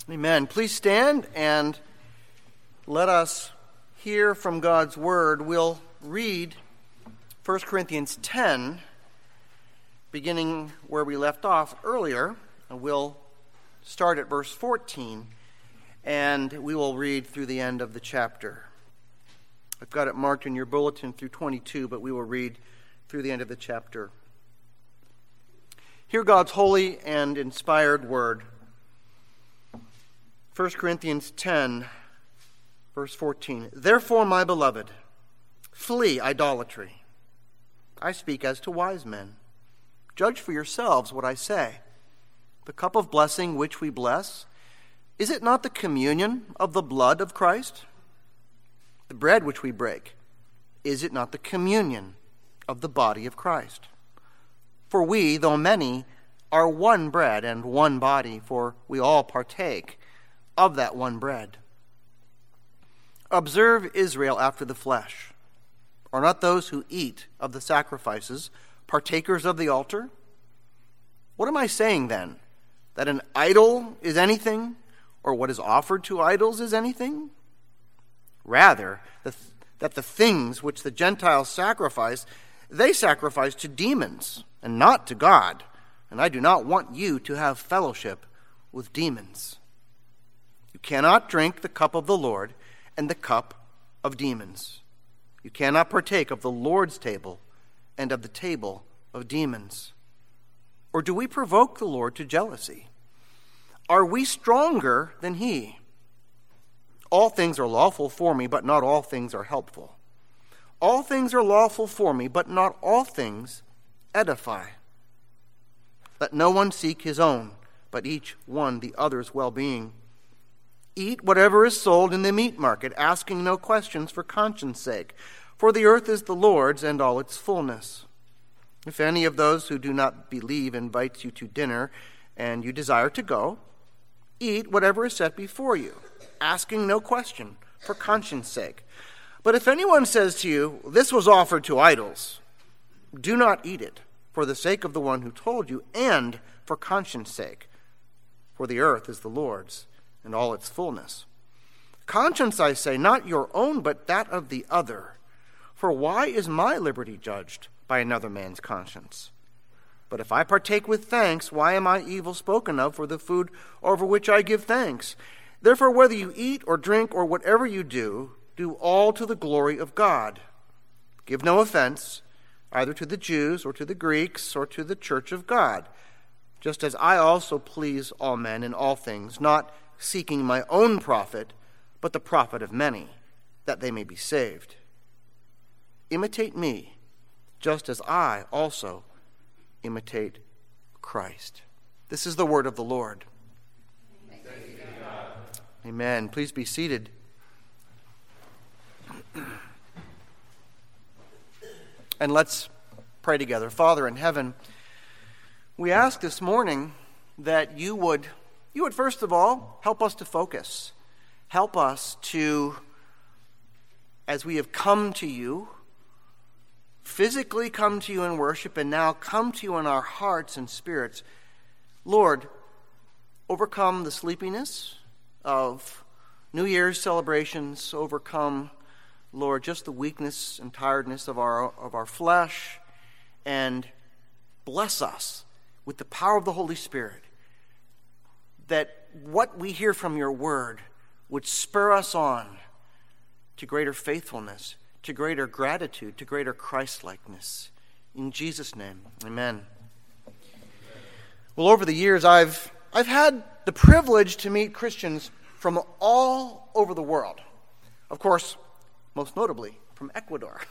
Amen. Please stand and let us hear from God's Word. We'll read 1 Corinthians 10, beginning where we left off earlier. And we'll start at verse 14, and we will read through the end of the chapter. I've got it marked in your bulletin through 22, but we will read through the end of the chapter. Hear God's holy and inspired Word. 1 Corinthians 10, verse 14. Therefore, my beloved, flee idolatry. I speak as to wise men. Judge for yourselves what I say. The cup of blessing which we bless, is it not the communion of the blood of Christ? The bread which we break, is it not the communion of the body of Christ? For we, though many, are one bread and one body, for we all partake of that one bread. Observe Israel after the flesh. Are not those who eat of the sacrifices partakers of the altar? What am I saying then? That an idol is anything, or what is offered to idols is anything? Rather, that the things which the Gentiles sacrifice, they sacrifice to demons and not to God. And I do not want you to have fellowship with demons. You cannot drink the cup of the Lord and the cup of demons. You cannot partake of the Lord's table and of the table of demons. Or do we provoke the Lord to jealousy? Are we stronger than he? All things are lawful for me, but not all things are helpful. All things are lawful for me, but not all things edify. Let no one seek his own, but each one the other's well-being. Eat whatever is sold in the meat market, asking no questions for conscience sake. For the earth is the Lord's and all its fullness. If any of those who do not believe invites you to dinner, and you desire to go, eat whatever is set before you, asking no question for conscience sake. But if anyone says to you, this was offered to idols, do not eat it, for the sake of the one who told you, and for conscience sake. For the earth is the Lord's, and all its fullness. Conscience, I say, not your own, but that of the other. For why is my liberty judged by another man's conscience? But if I partake with thanks, why am I evil spoken of for the food over which I give thanks? Therefore, whether you eat or drink or whatever you do, do all to the glory of God. Give no offense, either to the Jews or to the Greeks or to the church of God, just as I also please all men in all things, not seeking my own profit, but the profit of many, that they may be saved. Imitate me, just as I also imitate Christ. This is the word of the Lord. Amen. Please be seated. And let's pray together. Father in heaven, we ask this morning that you would first of all help us to focus. Help us to, as we have come to you, physically come to you in worship, and now come to you in our hearts and spirits. Lord, overcome the sleepiness of New Year's celebrations. Overcome, Lord, just the weakness and tiredness of our flesh, and bless us with the power of the Holy Spirit, that what we hear from your word would spur us on to greater faithfulness, to greater gratitude, to greater Christ-likeness. In Jesus' name, amen. Well, over the years, I've had the privilege to meet Christians from all over the world. Of course, most notably from Ecuador.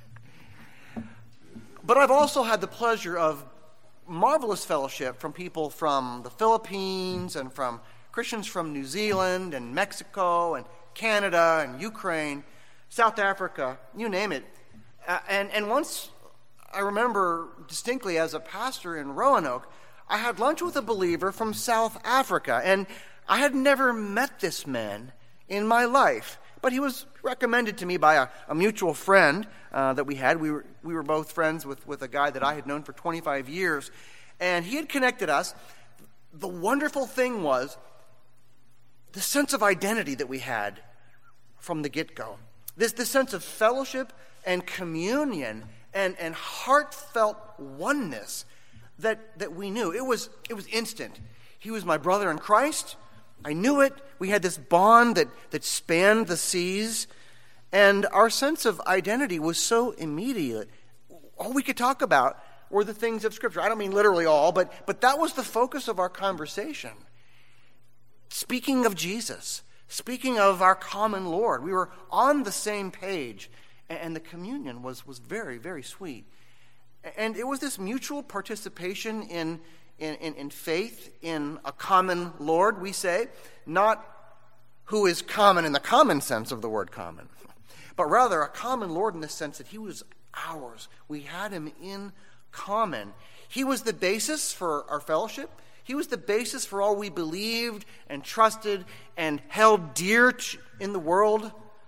But I've also had the pleasure of marvelous fellowship from people from the Philippines and from Christians from New Zealand and Mexico and Canada and Ukraine, South Africa, you name it. And once, I remember distinctly as a pastor in Roanoke, I had lunch with a believer from South Africa, and I had never met this man in my life. But he was recommended to me by a mutual friend that we had. We were both friends with a guy that I had known for 25 years, and he had connected us. The wonderful thing was, the sense of identity that we had from the get-go. This sense of fellowship and communion and heartfelt oneness that we knew. It was instant. He was my brother in Christ. I knew it. We had this bond that spanned the seas. And our sense of identity was so immediate. All we could talk about were the things of Scripture. I don't mean literally all, but that was the focus of our conversation. Speaking of Jesus, speaking of our common Lord, we were on the same page, and the communion was very, very sweet. And it was this mutual participation in faith in a common Lord, we say, not who is common in the common sense of the word common, but rather a common Lord in the sense that he was ours. We had him in common. He was the basis for our fellowship. He was the basis for all we believed and trusted and held dear in the world.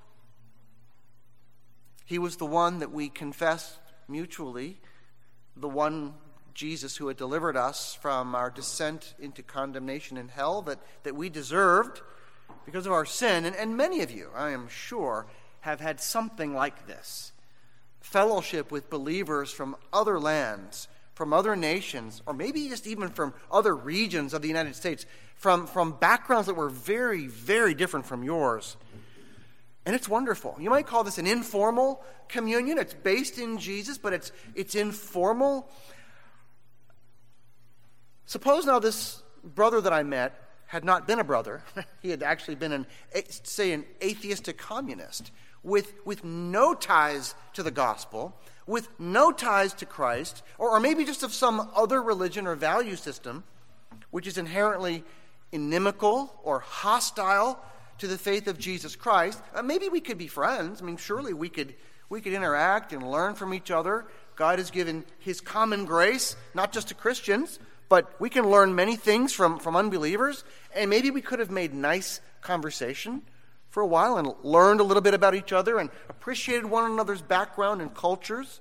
He was the one that we confessed mutually, the one Jesus who had delivered us from our descent into condemnation in hell that we deserved because of our sin. And many of you, I am sure, have had something like this. Fellowship with believers from other lands, from other nations, or maybe just even from other regions of the United States, from backgrounds that were very, very different from yours. And it's wonderful. You might call this an informal communion. It's based in Jesus, but it's informal. Suppose now this brother that I met had not been a brother. He had actually been an atheistic communist with no ties to the gospel, with no ties to Christ, or maybe just of some other religion or value system, which is inherently inimical or hostile to the faith of Jesus Christ. Maybe we could be friends. I mean, surely we could interact and learn from each other. God has given his common grace, not just to Christians, but we can learn many things from unbelievers. And maybe we could have made nice conversation for a while and learned a little bit about each other and appreciated one another's background and cultures.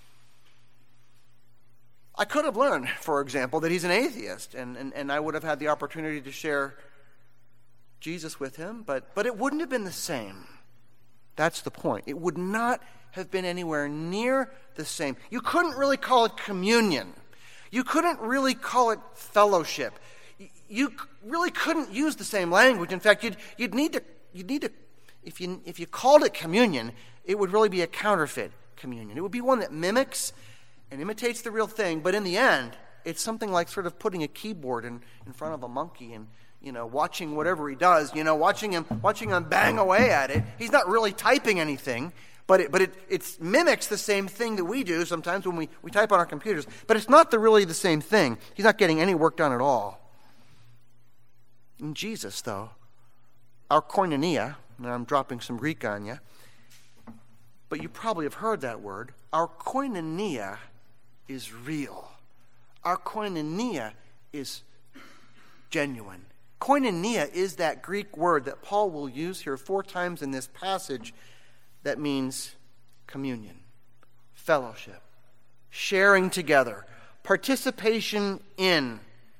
I could have learned, for example, that he's an atheist, and I would have had the opportunity to share Jesus with him, but it wouldn't have been the same. That's the point. It would not have been anywhere near the same. You couldn't really call it communion. You couldn't really call it fellowship. You really couldn't use the same language. In fact, you'd need to if you called it communion, it would really be a counterfeit communion. It would be one that mimics and imitates the real thing, but in the end, it's something like sort of putting a keyboard in front of a monkey and watching whatever he does, watching him bang away at it. He's not really typing anything, but it mimics the same thing that we do sometimes when we type on our computers. But it's not really the same thing. He's not getting any work done at all. In Jesus, though, our koinonia, and I'm dropping some Greek on you, but you probably have heard that word. Our koinonia is real. Our koinonia is genuine. Koinonia is that Greek word that Paul will use here 4 times in this passage that means communion, fellowship, sharing together, participation in.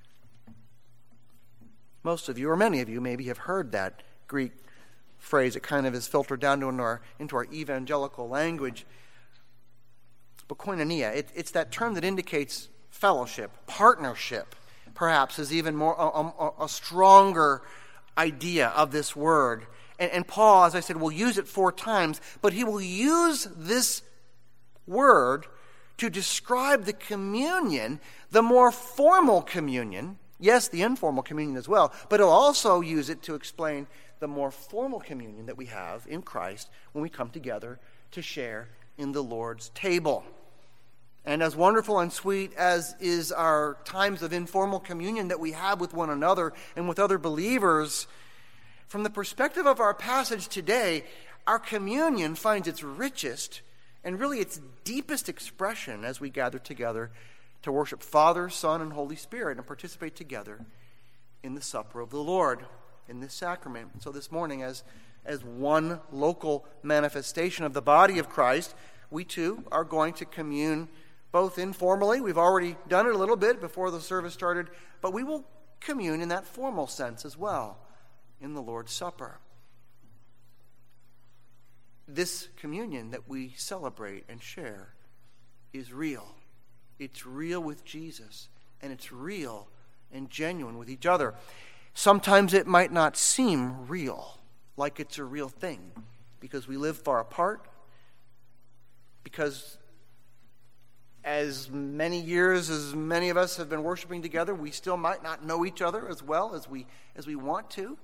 Most of you, or many of you, maybe have heard that Greek phrase. It kind of is filtered down into our evangelical language. But koinonia, it's that term that indicates fellowship, partnership, perhaps, is even more a stronger idea of this word. And Paul, as I said, will use it 4 times, but he will use this word to describe the communion, the more formal communion, yes, the informal communion as well, but he'll also use it to explain the more formal communion that we have in Christ when we come together to share in the Lord's table. And as wonderful and sweet as is our times of informal communion that we have with one another and with other believers, from the perspective of our passage today, our communion finds its richest and really its deepest expression as we gather together to worship Father, Son, and Holy Spirit and participate together in the supper of the Lord, in this sacrament. And so this morning, as one local manifestation of the body of Christ, we too are going to commune both informally. We've already done it a little bit before the service started, but we will commune in that formal sense as well, in the Lord's Supper. This communion that we celebrate and share is real. It's real with Jesus, and it's real and genuine with each other. Sometimes it might not seem real, like it's a real thing, because we live far apart, because as many years as many of us have been worshiping together, we still might not know each other as well as we want to.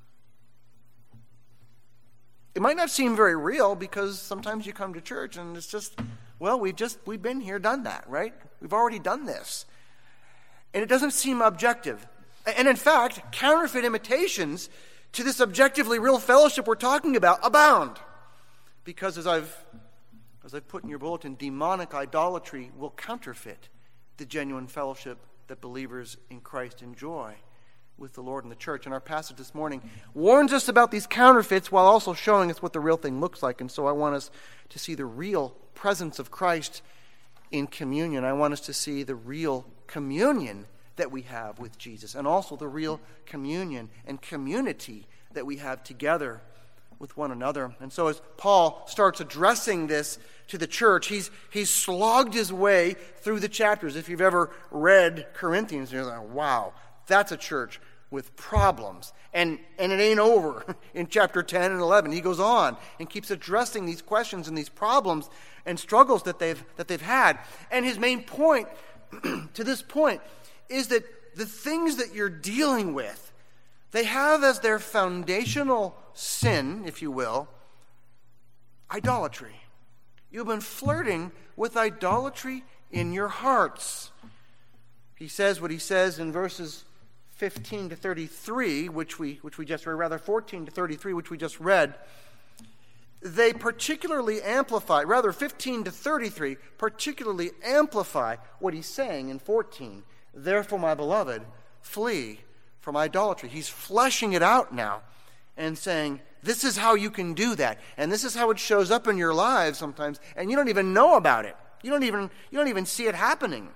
It might not seem very real because sometimes you come to church and it's just, well, we've been here, done that, right? We've already done this. And it doesn't seem objective. And in fact, counterfeit imitations to this objectively real fellowship we're talking about abound. Because as I've put in your bulletin, demonic idolatry will counterfeit the genuine fellowship that believers in Christ enjoy with the Lord and the church. And our passage this morning warns us about these counterfeits while also showing us what the real thing looks like. And so I want us to see the real presence of Christ in communion. I want us to see the real communion that we have with Jesus, and also the real communion and community that we have together with one another. And so as Paul starts addressing this to the church, he's slogged his way through the chapters. If you've ever read Corinthians, you're like, wow, that's a church with problems. And it ain't over in chapter 10 and 11. He goes on and keeps addressing these questions and these problems and struggles that they've had. And his main point to this point is that the things that you're dealing with, they have as their foundational sin, if you will, idolatry. You've been flirting with idolatry in your hearts. He says what he says in verses 15 to 33, which we just read, rather 14 to 33, which we just read. They particularly amplify, rather 15 to 33, particularly amplify what he's saying in 14. Therefore, my beloved, flee from idolatry. He's fleshing it out now and saying, this is how you can do that. And this is how it shows up in your lives sometimes, and you don't even know about it. You don't even see it happening.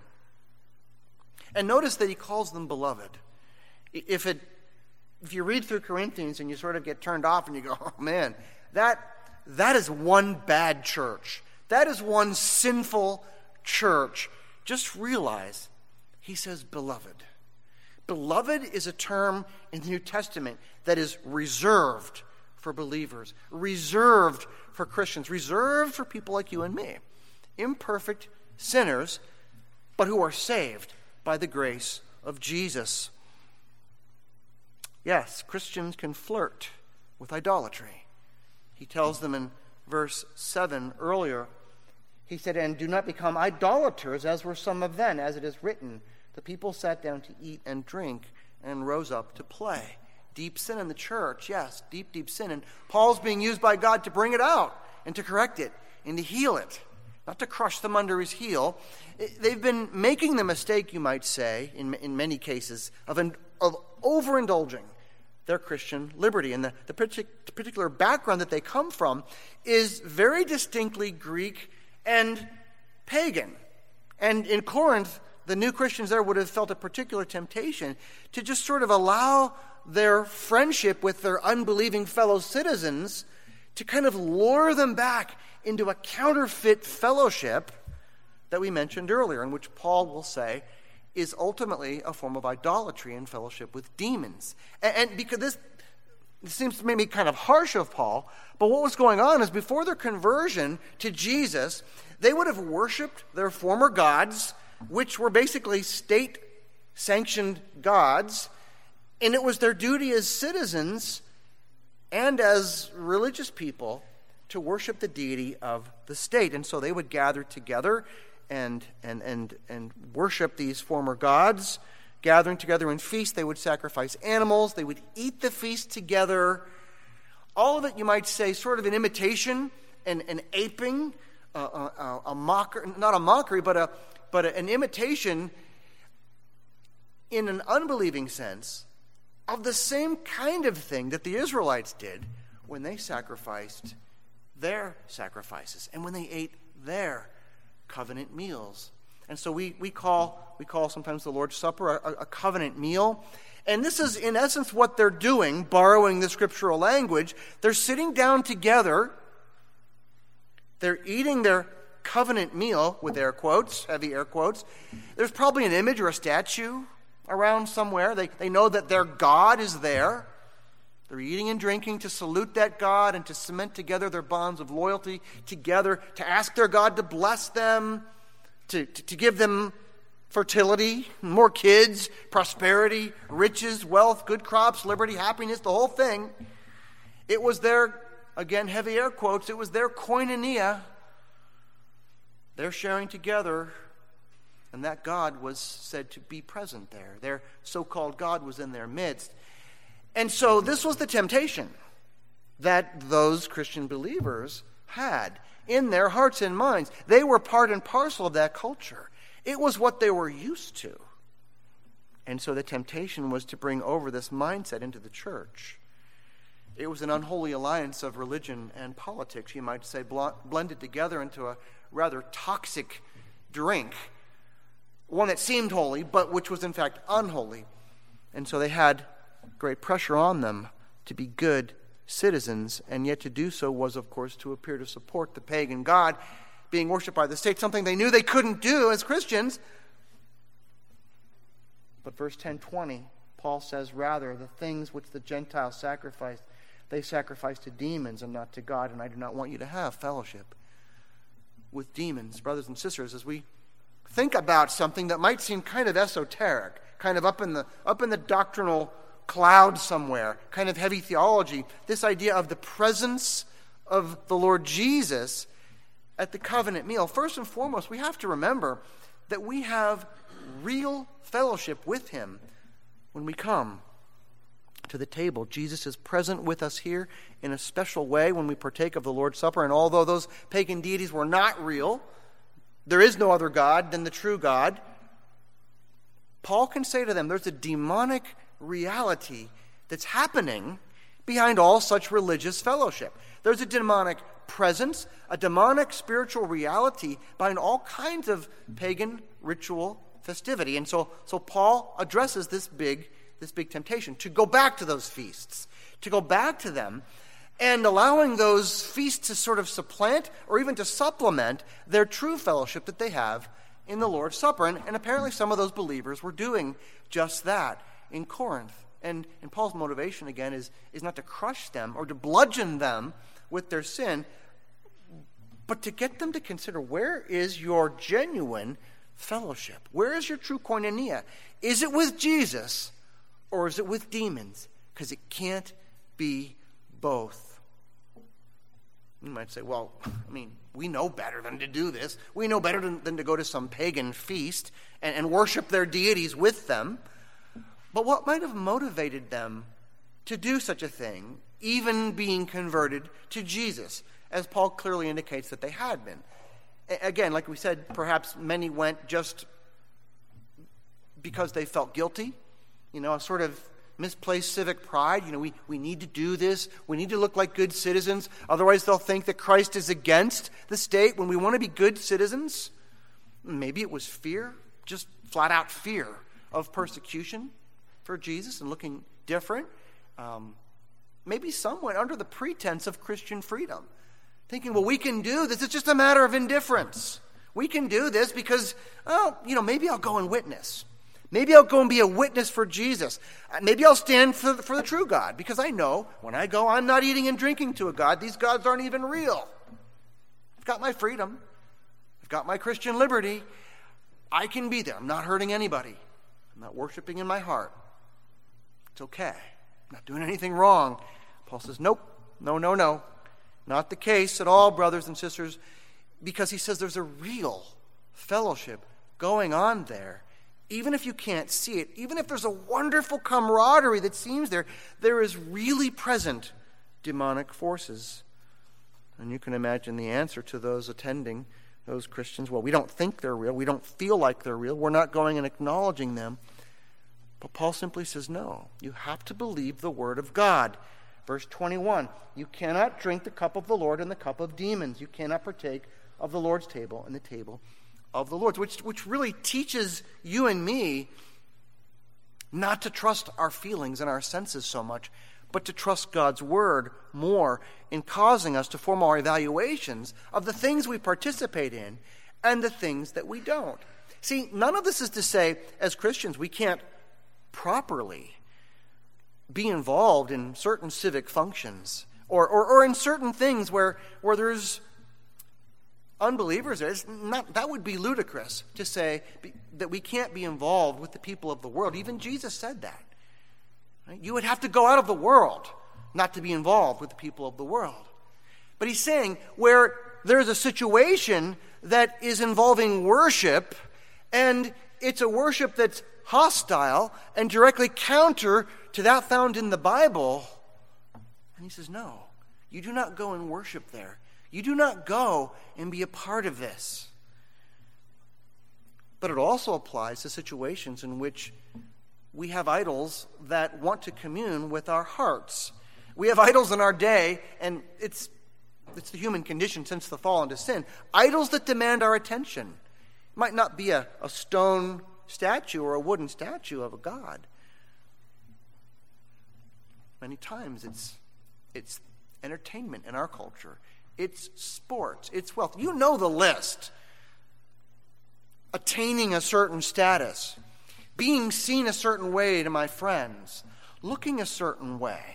And notice that he calls them beloved. If you read through Corinthians and you sort of get turned off and you go, oh man, that is one bad church. That is one sinful church. Just realize he says beloved. Beloved is a term in the New Testament that is reserved for believers, reserved for Christians, reserved for people like you and me, imperfect sinners, but who are saved by the grace of Jesus. Yes, Christians can flirt with idolatry. He tells them in verse 7 earlier, he said, and do not become idolaters, as were some of them, as it is written, the people sat down to eat and drink and rose up to play. Deep sin in the church, yes, deep sin. And Paul's being used by God to bring it out and to correct it and to heal it, not to crush them under his heel. They've been making the mistake, you might say, in many cases, of overindulging their Christian liberty. And the particular background that they come from is very distinctly Greek and pagan. And in Corinth, the new Christians there would have felt a particular temptation to just sort of allow their friendship with their unbelieving fellow citizens to kind of lure them back into a counterfeit fellowship that we mentioned earlier, in which Paul will say is ultimately a form of idolatry and fellowship with demons. And because this seems to maybe kind of harsh of Paul, but what was going on is before their conversion to Jesus, they would have worshipped their former gods, which were basically state-sanctioned gods, and it was their duty as citizens and as religious people to worship the deity of the state. And so they would gather together and worship these former gods. Gathering together in feast, they would sacrifice animals. They would eat the feast together. All of it, you might say, sort of an imitation and an aping, a mockery, not a mockery, but an imitation in an unbelieving sense of the same kind of thing that the Israelites did when they sacrificed their sacrifices and when they ate their covenant meals. And so we call sometimes the Lord's Supper a covenant meal. And this is, in essence, what they're doing, borrowing the scriptural language. They're sitting down together. They're eating their covenant meal, with air quotes, heavy air quotes. There's probably an image or a statue around somewhere. They know that their God is there. They're eating and drinking to salute that God and to cement together their bonds of loyalty together, to ask their God to bless them, to give them fertility, more kids, prosperity, riches, wealth, good crops, liberty, happiness, the whole thing. It was their, again, heavy air quotes, it was their koinonia. They're sharing together, and that God was said to be present there. Their so-called God was in their midst. And so this was the temptation that those Christian believers had in their hearts and minds. They were part and parcel of that culture. It was what they were used to. And so the temptation was to bring over this mindset into the church. It was an unholy alliance of religion and politics, you might say, blended together into a rather toxic drink. One that seemed holy, but which was in fact unholy. And so they had great pressure on them to be good citizens, and yet to do so was, of course, to appear to support the pagan god being worshipped by the state, something they knew they couldn't do as Christians. But verse 10:20, Paul says, rather, the things which the Gentiles sacrificed, they sacrificed to demons and not to God, and I do not want you to have fellowship with demons. Brothers and sisters, as we think about something that might seem kind of esoteric, kind of up in the doctrinal cloud somewhere, kind of heavy theology, this idea of the presence of the Lord Jesus at the covenant meal, first and foremost, we have to remember that we have real fellowship with him when we come to the table. Jesus is present with us here in a special way when we partake of the Lord's Supper, and although those pagan deities were not real, there is no other God than the true God, Paul can say to them, there's a demonic reality that's happening behind all such religious fellowship. There's a demonic presence, a demonic spiritual reality behind all kinds of pagan ritual festivity. And so Paul addresses this big temptation to go back to those feasts, to go back to them, and allowing those feasts to sort of supplant or even to supplement their true fellowship that they have in the Lord's Supper. And apparently some of those believers were doing just that in Corinth. And Paul's motivation, again, is not to crush them or to bludgeon them with their sin, but to get them to consider, where is your genuine fellowship? Where is your true koinonia? Is it with Jesus or is it with demons? Because it can't be both. You might say, well, we know better than to do this. We know better than to go to some pagan feast and worship their deities with them. But what might have motivated them to do such a thing, even being converted to Jesus, as Paul clearly indicates that they had been? Again, like we said, perhaps many went just because they felt guilty, a sort of misplaced civic pride. We need to do this. We need to look like good citizens. Otherwise, they'll think that Christ is against the state when we want to be good citizens. Maybe it was fear, just flat out fear of persecution for Jesus and looking different. Maybe some went under the pretense of Christian freedom, thinking, well, we can do this. It's just a matter of indifference. We can do this because, maybe I'll go and witness. Maybe I'll go and be a witness for Jesus. Maybe I'll stand for the true God, because I know when I go, I'm not eating and drinking to a God. These gods aren't even real. I've got my freedom. I've got my Christian liberty. I can be there. I'm not hurting anybody. I'm not worshiping in my heart. It's okay. I'm not doing anything wrong. Paul says, nope, no. Not the case at all, brothers and sisters, because he says there's a real fellowship going on there. Even if you can't see it, even if there's a wonderful camaraderie that seems there is really present demonic forces. And you can imagine the answer to those attending, those Christians. Well, we don't think they're real. We don't feel like they're real. We're not going and acknowledging them. But Paul simply says, no, you have to believe the word of God. Verse 21, you cannot drink the cup of the Lord and the cup of demons. You cannot partake of the Lord's table and the table of the Lord, which really teaches you and me not to trust our feelings and our senses so much, but to trust God's word more in causing us to form our evaluations of the things we participate in and the things that we don't. See, none of this is to say, as Christians, we can't properly be involved in certain civic functions or in certain things where there's unbelievers. That would be ludicrous to say that we can't be involved with the people of the world. Even Jesus said that. Right? You would have to go out of the world not to be involved with the people of the world. But he's saying where there's a situation that is involving worship, and it's a worship that's hostile and directly counter to that found in the Bible. And he says, no, you do not go and worship there. You do not go and be a part of this. But it also applies to situations in which we have idols that want to commune with our hearts. We have idols in our day, and it's the human condition since the fall into sin. Idols that demand our attention. It might not be a stone statue or a wooden statue of a god. Many times it's entertainment in our culture. It's sports. It's wealth. You know the list. Attaining a certain status. Being seen a certain way to my friends. Looking a certain way.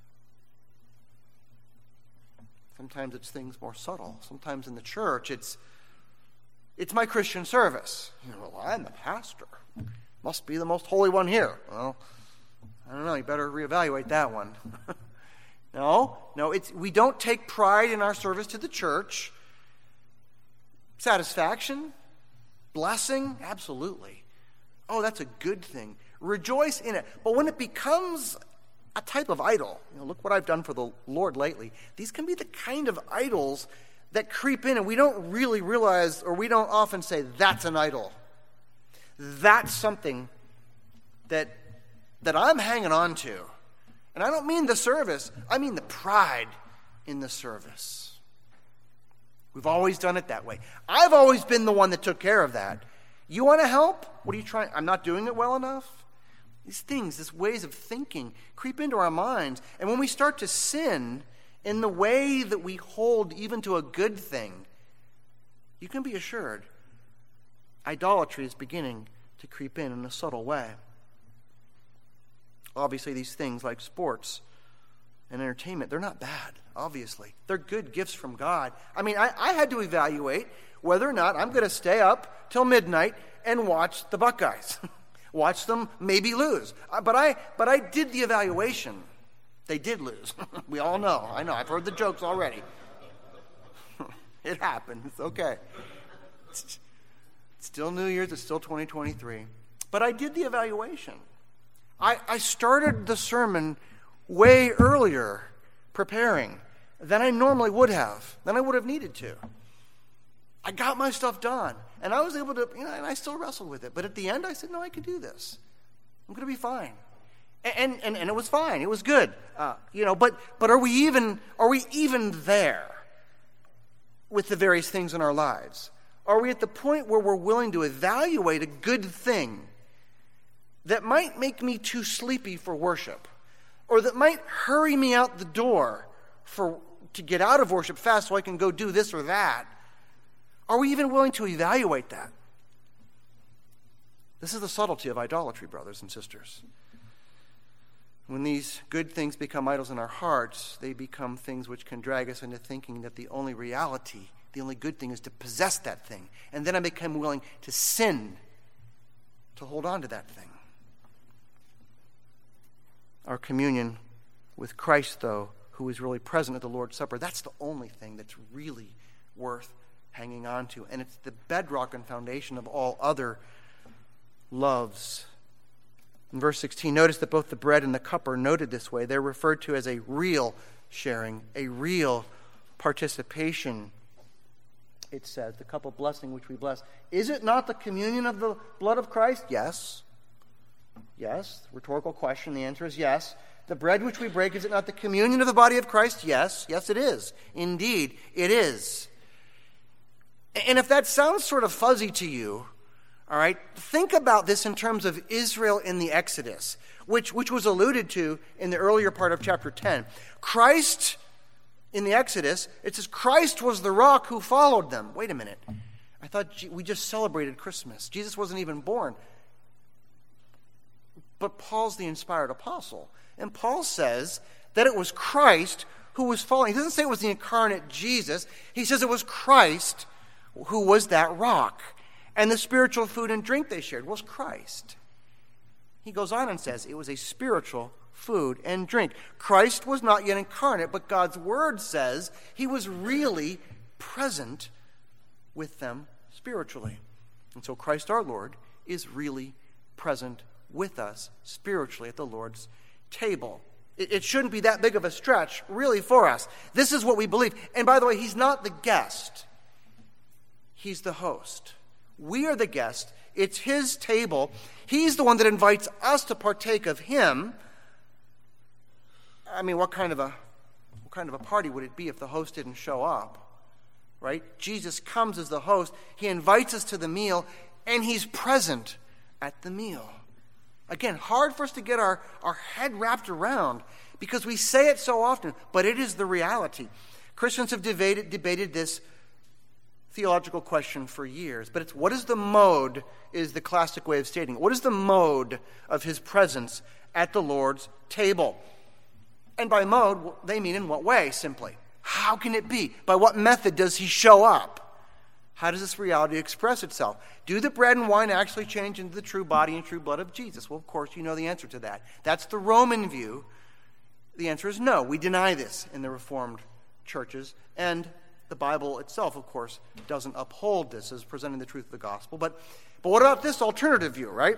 Sometimes it's things more subtle. Sometimes in the church it's my Christian service. Well, I'm the pastor. Must be the most holy one here. Well, I don't know. You better reevaluate that one. No, we don't take pride in our service to the church. Satisfaction, blessing, absolutely. Oh, that's a good thing. Rejoice in it. But when it becomes a type of idol, look what I've done for the Lord lately. These can be the kind of idols that creep in and we don't really realize, or we don't often say, that's an idol. That's something that I'm hanging on to. And I don't mean the service, I mean the pride in the service. We've always done it that way. I've always been the one that took care of that. You want to help? What are you trying? I'm not doing it well enough? These things, these ways of thinking creep into our minds. And when we start to sin in the way that we hold even to a good thing, you can be assured idolatry is beginning to creep in a subtle way. Obviously, these things like sports and entertainment, they're not bad, obviously. They're good gifts from God. I mean, I had to evaluate whether or not I'm going to stay up till midnight and watch the Buckeyes. Watch them maybe lose. But I did the evaluation. They did lose. We all know. I know. I've heard the jokes already. It happened. It's okay. It's still New Year's. It's still 2023. But I did the evaluation. I started the sermon way earlier preparing than I normally would have, than I would have needed to. I got my stuff done, and I was able to, and I still wrestled with it. But at the end, I said, no, I can do this. I'm going to be fine. And it was fine. It was good. But are we even there with the various things in our lives? Are we at the point where we're willing to evaluate a good thing that might make me too sleepy for worship, or that might hurry me out the door to get out of worship fast so I can go do this or that? Are we even willing to evaluate that? This is the subtlety of idolatry, brothers and sisters. When these good things become idols in our hearts, they become things which can drag us into thinking that the only reality, the only good thing is to possess that thing. And then I become willing to sin to hold on to that thing. Our communion with Christ, though, who is really present at the Lord's Supper, that's the only thing that's really worth hanging on to. And it's the bedrock and foundation of all other loves. In verse 16, notice that both the bread and the cup are noted this way. They're referred to as a real sharing, a real participation. It says, the cup of blessing which we bless. Is it not the communion of the blood of Christ? Yes. Yes. Rhetorical question. The answer is yes. The bread which we break, is it not the communion of the body of Christ? Yes. Yes, it is. Indeed, it is. And if that sounds sort of fuzzy to you, all right, think about this in terms of Israel in the Exodus, which was alluded to in the earlier part of chapter 10. Christ, in the Exodus, it says Christ was the rock who followed them. Wait a minute. I thought we just celebrated Christmas. Jesus wasn't even born. But Paul's the inspired apostle. And Paul says that it was Christ who was following. He doesn't say it was the incarnate Jesus. He says it was Christ who was that rock. And the spiritual food and drink they shared was Christ. He goes on and says it was a spiritual food and drink. Christ was not yet incarnate, but God's word says he was really present with them spiritually. And so Christ our Lord is really present with us spiritually at the Lord's table. It shouldn't be that big of a stretch, really, for us. This is what we believe. And by the way, he's not the guest. He's the host. We are the guest. It's his table. He's the one that invites us to partake of him. I mean, what kind of a party would it be if the host didn't show up? Right? Jesus comes as the host. He invites us to the meal, and he's present at the meal. Again, hard for us to get our head wrapped around because we say it so often, but it is the reality. Christians have debated this theological question for years, but it's what is the mode, is the classic way of stating it. What is the mode of his presence at the Lord's table? And by mode, they mean in what way, simply? How can it be? By what method does he show up? How does this reality express itself? Do the bread and wine actually change into the true body and true blood of Jesus? Well, of course, you know the answer to that. That's the Roman view. The answer is no. We deny this in the Reformed churches. And the Bible itself, of course, doesn't uphold this as presenting the truth of the gospel. But what about this alternative view, right?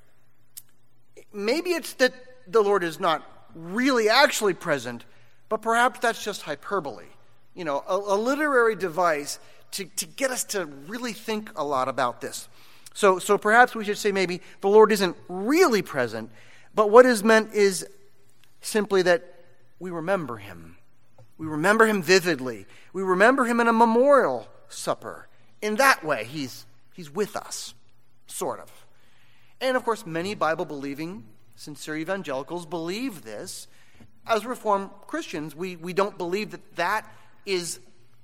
Maybe it's that the Lord is not really actually present, but perhaps that's just hyperbole. You know, a literary device to get us to really think a lot about this. So perhaps we should say maybe the Lord isn't really present, but what is meant is simply that we remember him. We remember him vividly. We remember him in a memorial supper. In that way, he's with us, sort of. And of course, many Bible-believing, sincere evangelicals believe this. As Reformed Christians, we don't believe that is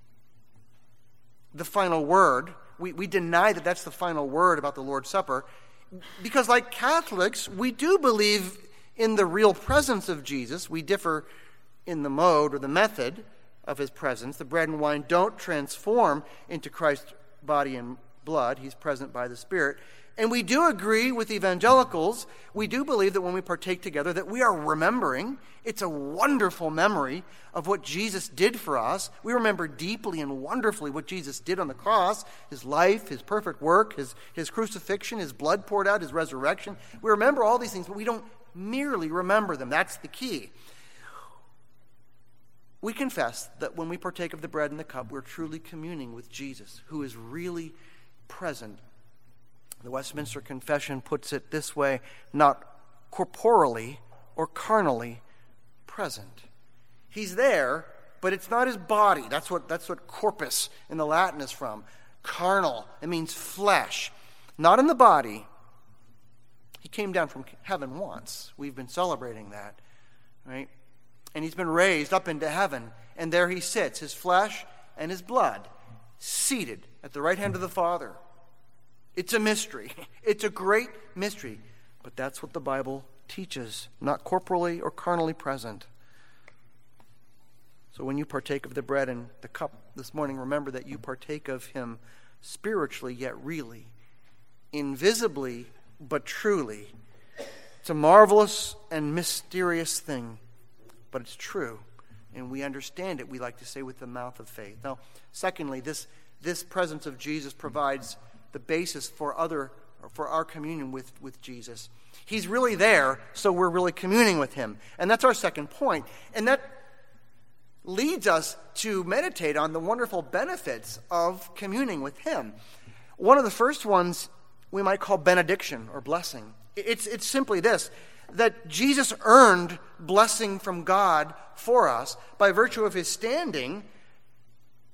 the final word. We deny that that's the final word about the Lord's Supper because, like Catholics, we do believe in the real presence of Jesus. We differ in the mode or the method of his presence. The bread and wine don't transform into Christ's body and blood. He's present by the Spirit. And we do agree with evangelicals. We do believe that when we partake together that we are remembering. It's a wonderful memory of what Jesus did for us. We remember deeply and wonderfully what Jesus did on the cross, his life, his perfect work, his crucifixion, his blood poured out, his resurrection. We remember all these things, but we don't merely remember them. That's the key. We confess that when we partake of the bread and the cup, we're truly communing with Jesus, who is really present. The Westminster Confession puts it this way: not corporally or carnally present. He's there, but it's not his body. That's what corpus in the Latin is from. Carnal, it means flesh. Not in the body. He came down from heaven once. We've been celebrating that, right? And he's been raised up into heaven, and there he sits, his flesh and his blood, seated at the right hand of the Father. It's a mystery. It's a great mystery. But that's what the Bible teaches, not corporally or carnally present. So when you partake of the bread and the cup this morning, remember that you partake of him spiritually yet really, invisibly but truly. It's a marvelous and mysterious thing, but it's true. And we understand it, we like to say, with the mouth of faith. Now, secondly, this presence of Jesus provides the basis for our communion with Jesus. He's really there, so we're really communing with him. And that's our second point. And that leads us to meditate on the wonderful benefits of communing with him. One of the first ones we might call benediction or blessing. It's simply this, that Jesus earned blessing from God for us by virtue of his standing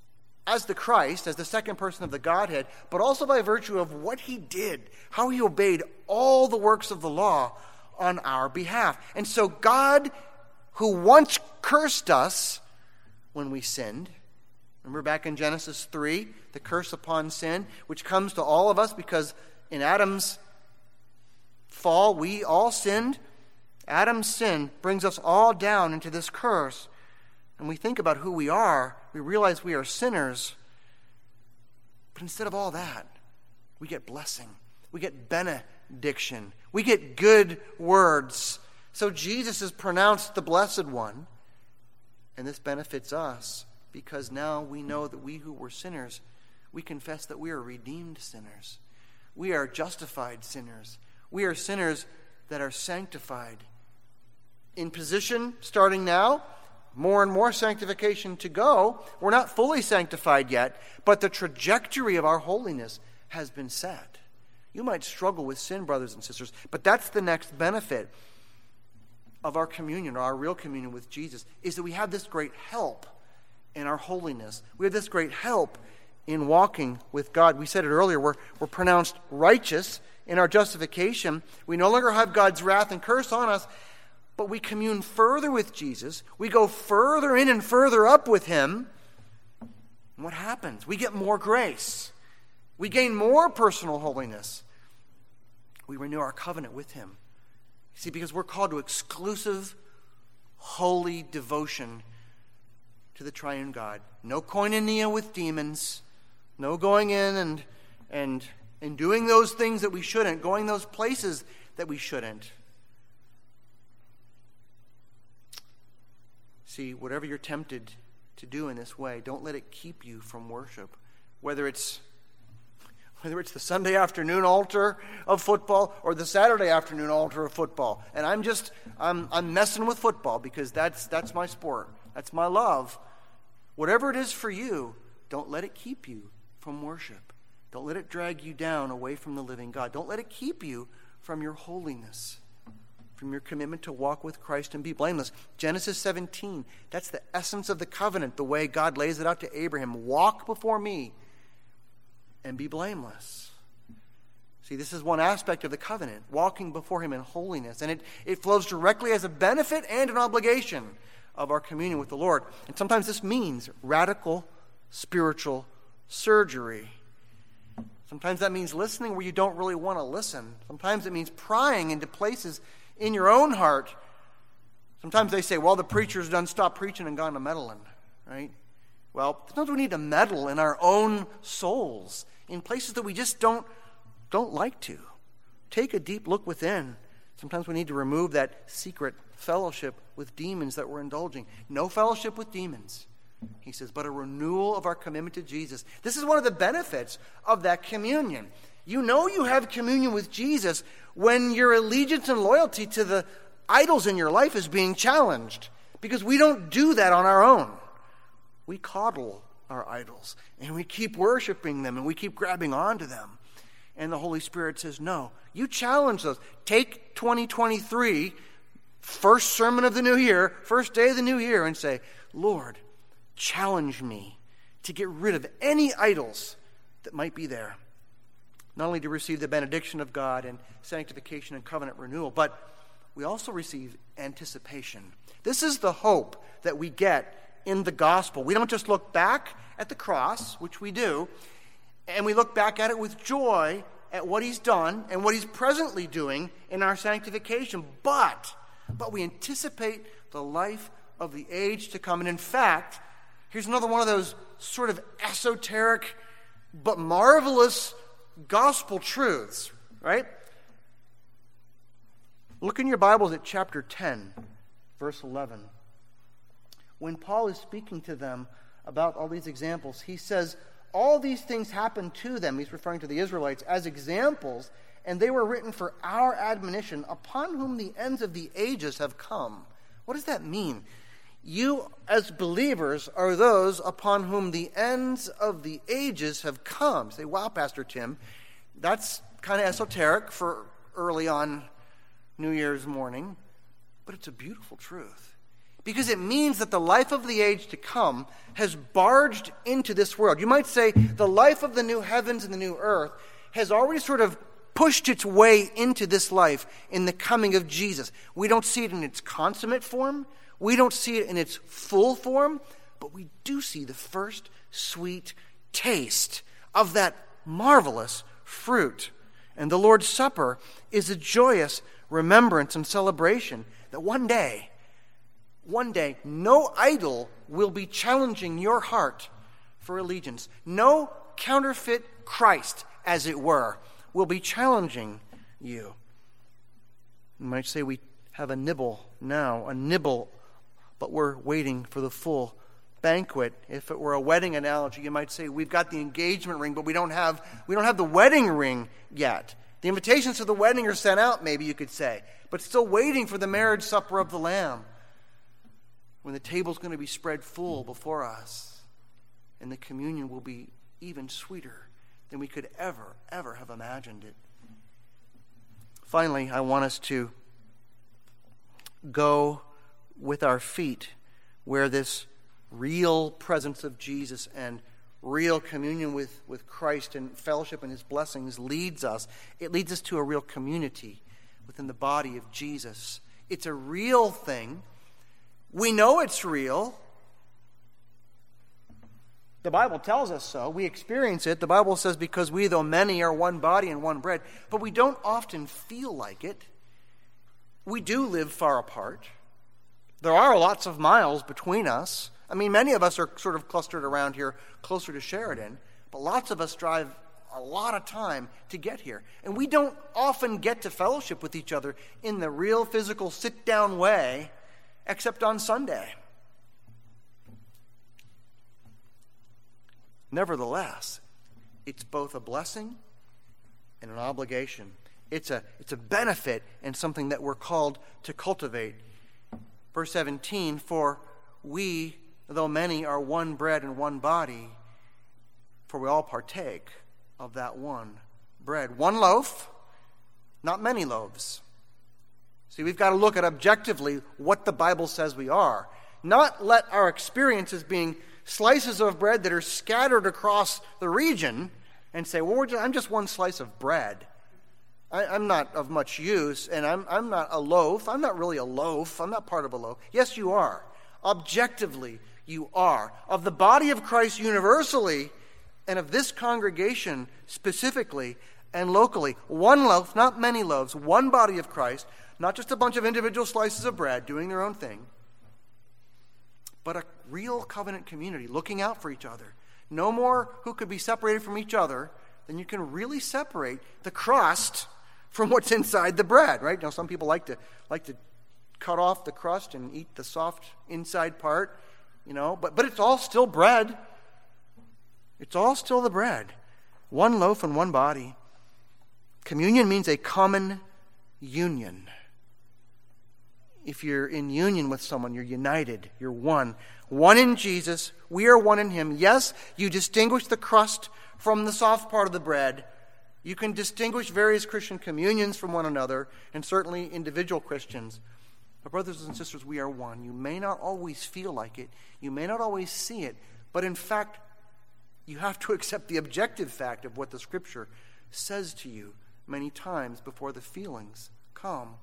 as the Christ, as the second person of the Godhead, but also by virtue of what he did, how he obeyed all the works of the law on our behalf. And so God, who once cursed us when we sinned, remember back in Genesis 3, the curse upon sin, which comes to all of us because in Adam's fall, we all sinned. Adam's sin brings us all down into this curse. And we think about who we are, we realize we are sinners. But instead of all that, we get blessing. We get benediction. We get good words. So Jesus is pronounced the Blessed One. And this benefits us because now we know that we who were sinners, we confess that we are redeemed sinners. We are justified sinners. We are sinners that are sanctified. In position, starting now, more and more sanctification to go. We're not fully sanctified yet, but the trajectory of our holiness has been set. You might struggle with sin, brothers and sisters, but that's the next benefit of our communion, or our real communion with Jesus, is that we have this great help in our holiness. We have this great help in walking with God. We said it earlier, we're pronounced righteous in our justification. We no longer have God's wrath and curse on us, but we commune further with Jesus. We go further in and further up with him. And what happens? We get more grace. We gain more personal holiness. We renew our covenant with him. See, because we're called to exclusive, holy devotion to the triune God. No koinonia with demons. No going in and doing those things that we shouldn't. Going those places that we shouldn't. See, whatever you're tempted to do in this way, don't let it keep you from worship. Whether it's the Sunday afternoon altar of football or the Saturday afternoon altar of football. And I'm messing with football because that's my sport. That's my love. Whatever it is for you, don't let it keep you from worship. Don't let it drag you down away from the living God. Don't let it keep you from your holiness, from your commitment to walk with Christ and be blameless. Genesis 17, that's the essence of the covenant, the way God lays it out to Abraham. Walk before me and be blameless. See, this is one aspect of the covenant, walking before him in holiness. And it flows directly as a benefit and an obligation of our communion with the Lord. And sometimes this means radical spiritual surgery. Sometimes that means listening where you don't really want to listen. Sometimes it means prying into places in your own heart. Sometimes they say, well, the preacher's done stopped preaching and gone to meddling, right? Well, sometimes we need to meddle in our own souls, in places that we just don't like to. Take a deep look within. Sometimes we need to remove that secret fellowship with demons that we're indulging. No fellowship with demons, he says, but a renewal of our commitment to Jesus. This is one of the benefits of that communion. You know you have communion with Jesus when your allegiance and loyalty to the idols in your life is being challenged, because we don't do that on our own. We coddle our idols, and we keep worshiping them, and we keep grabbing onto them. And the Holy Spirit says, no, you challenge those. Take 2023, first sermon of the new year, first day of the new year, and say, Lord, challenge me to get rid of any idols that might be there. Not only to receive the benediction of God and sanctification and covenant renewal, but we also receive anticipation. This is the hope that we get in the gospel. We don't just look back at the cross, which we do, and we look back at it with joy at what he's done and what he's presently doing in our sanctification, but we anticipate the life of the age to come. And in fact, here's another one of those sort of esoteric but marvelous gospel truths, right? Look in your Bibles at chapter 10, verse 11. When Paul is speaking to them about all these examples, he says, all these things happened to them, he's referring to the Israelites, as examples, and they were written for our admonition, upon whom the ends of the ages have come. What does that mean? You, as believers, are those upon whom the ends of the ages have come. Say, wow, Pastor Tim, that's kind of esoteric for early on New Year's morning, but it's a beautiful truth. Because it means that the life of the age to come has barged into this world. You might say the life of the new heavens and the new earth has already sort of pushed its way into this life in the coming of Jesus. We don't see it in its consummate form. We don't see it in its full form. But we do see the first sweet taste of that marvelous fruit. And the Lord's Supper is a joyous remembrance and celebration that one day, no idol will be challenging your heart for allegiance. No counterfeit Christ, as it were, will be challenging you. You might say we have a nibble now, but we're waiting for the full banquet. If it were a wedding analogy, you might say we've got the engagement ring, but we don't have the wedding ring yet. The invitations to the wedding are sent out, maybe you could say, but still waiting for the marriage supper of the Lamb, when the table's going to be spread full before us, and the communion will be even sweeter than we could ever have imagined it. Finally, I want us to go with our feet where this real presence of Jesus and real communion with Christ and fellowship and his blessings leads us. It leads us to a real community within the body of Jesus. It's a real thing. We know it's real. The Bible tells us so. We experience it. The Bible says, because we, though many, are one body and one bread. But we don't often feel like it. We do live far apart. There are lots of miles between us. I mean, many of us are sort of clustered around here closer to Sheridan, but lots of us drive a lot of time to get here. And we don't often get to fellowship with each other in the real physical sit-down way, except on Sunday. Nevertheless, it's both a blessing and an obligation. It's a benefit and something that we're called to cultivate. Verse 17, for we, though many, are one bread and one body, for we all partake of that one bread. One loaf, not many loaves. See, we've got to look at objectively what the Bible says we are. Not let our experiences being slices of bread that are scattered across the region and say, well, I'm just one slice of bread. I'm not of much use, and I'm not a loaf. I'm not really a loaf. I'm not part of a loaf. Yes, you are. Objectively, you are. Of the body of Christ universally, and of this congregation specifically and locally, one loaf, not many loaves, one body of Christ, not just a bunch of individual slices of bread doing their own thing, but a real covenant community looking out for each other. No more who could be separated from each other than you can really separate the crust from what's inside the bread, right? Now, some people like to cut off the crust and eat the soft inside part, but it's all still bread. It's all still the bread. One loaf and one body. Communion means a common union. If you're in union with someone, you're united. You're one. One in Jesus. We are one in him. Yes, you distinguish the crust from the soft part of the bread. You can distinguish various Christian communions from one another, and certainly individual Christians. But brothers and sisters, we are one. You may not always feel like it. You may not always see it. But in fact, you have to accept the objective fact of what the Scripture says to you many times before the feelings come.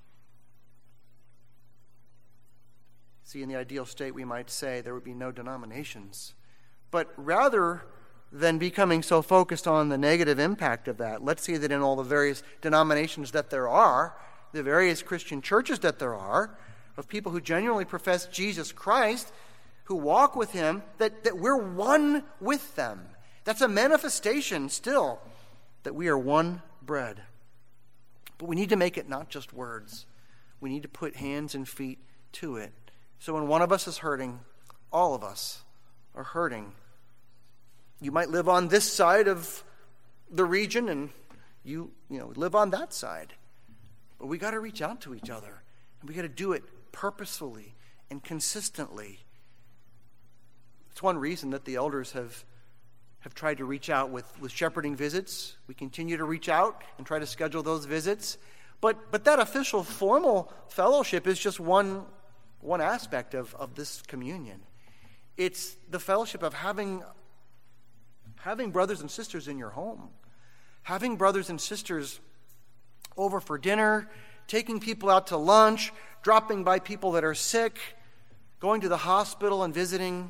See, in the ideal state, we might say there would be no denominations. But rather than becoming so focused on the negative impact of that, let's see that in all the various denominations that there are, the various Christian churches that there are, of people who genuinely profess Jesus Christ, who walk with him, that we're one with them. That's a manifestation still that we are one bread. But we need to make it not just words. We need to put hands and feet to it. So when one of us is hurting, all of us are hurting. You might live on this side of the region and you live on that side. But we got to reach out to each other. And we got to do it purposefully and consistently. It's one reason that the elders have tried to reach out with shepherding visits. We continue to reach out and try to schedule those visits. But that official formal fellowship is just one one aspect of this communion. It's the fellowship of having brothers and sisters in your home, having brothers and sisters over for dinner, taking people out to lunch, dropping by people that are sick, going to the hospital and visiting,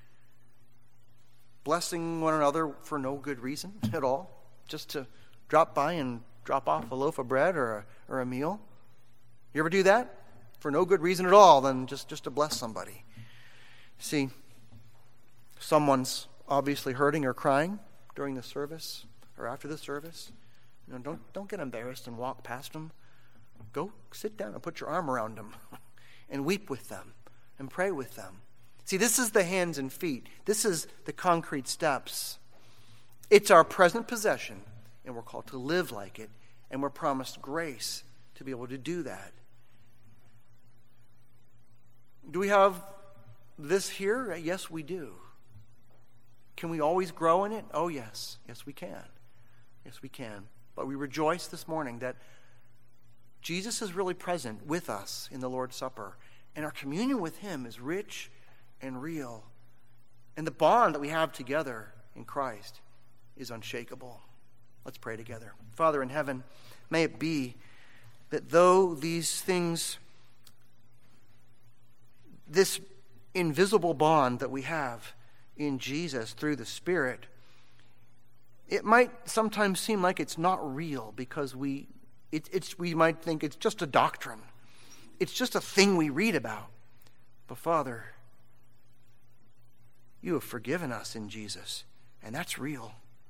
blessing one another for no good reason at all, just to drop by and drop off a loaf of bread or a meal. You ever do that? For no good reason at all, than just to bless somebody. See, someone's obviously hurting or crying during the service or after the service. Don't get embarrassed and walk past them. Go sit down and put your arm around them and weep with them and pray with them. See, this is the hands and feet. This is the concrete steps. It's our present possession, and we're called to live like it, and we're promised grace to be able to do that. Do we have this here? Yes, we do. Can we always grow in it? Oh, yes. Yes, we can. Yes, we can. But we rejoice this morning that Jesus is really present with us in the Lord's Supper, and our communion with him is rich and real. And the bond that we have together in Christ is unshakable. Let's pray together. Father in heaven, may it be that though these things, this invisible bond that we have in Jesus through the Spirit, it might sometimes seem like it's not real because we might think it's just a doctrine. It's just a thing we read about. But Father, you have forgiven us in Jesus, and that's real.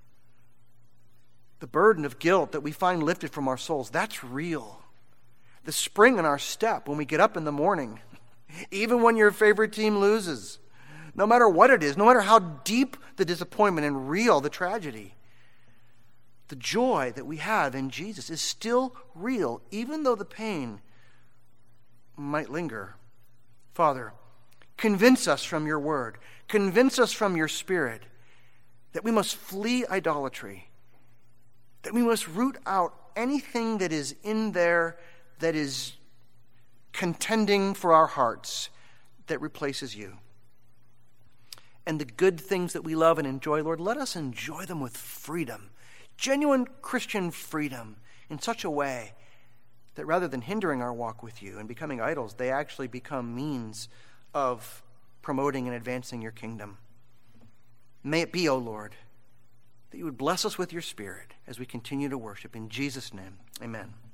The burden of guilt that we find lifted from our souls, that's real. The spring in our step when we get up in the morning, even when your favorite team loses, no matter what it is, no matter how deep the disappointment and real the tragedy, the joy that we have in Jesus is still real, even though the pain might linger. Father, convince us from your word, convince us from your Spirit that we must flee idolatry, that we must root out anything that is in there that is contending for our hearts, that replaces you. And the good things that we love and enjoy, Lord, let us enjoy them with freedom, genuine Christian freedom, in such a way that rather than hindering our walk with you and becoming idols, they actually become means of promoting and advancing your kingdom. May it be, O Lord, that you would bless us with your Spirit as we continue to worship. In Jesus' name, amen.